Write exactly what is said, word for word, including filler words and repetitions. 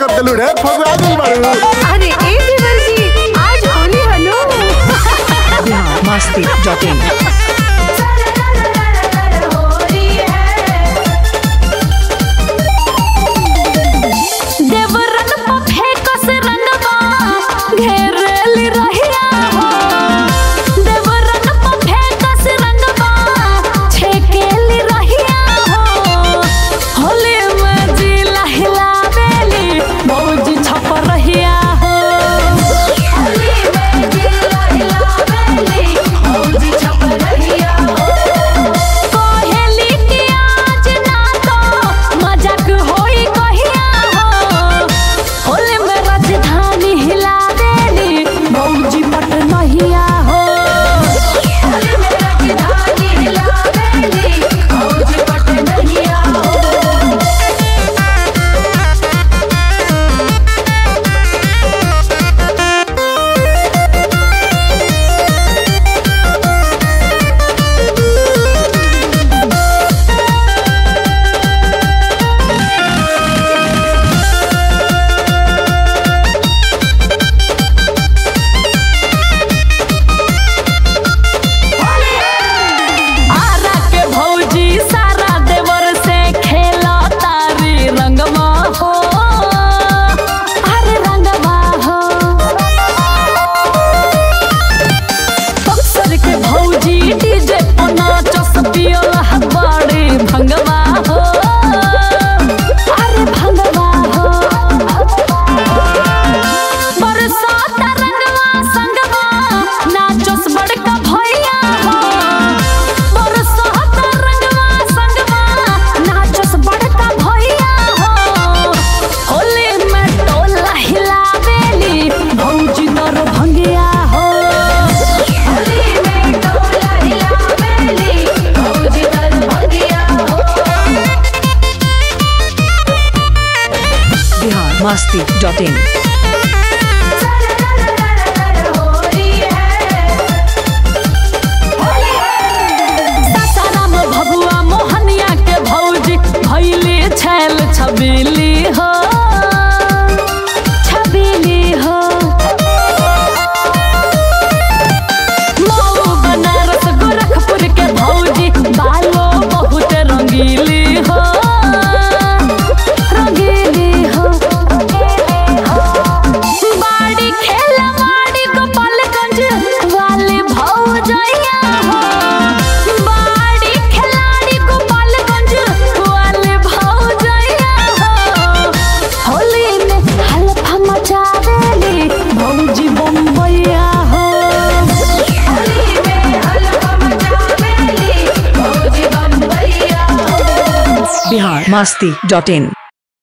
कर देलू रे फगुआ दिल बारू। अरे ए देवर जी आज होली हलो masti dot in. Masti dot in. Sasaram Bhabua Mohania के भौजी भैली छैल छबीली हो छबीली हो। मऊ बनारस गोरखपुर के भौजी बालो बहुत रंगीली हो रंगीली हो। बिहार मस्ती डॉट इन।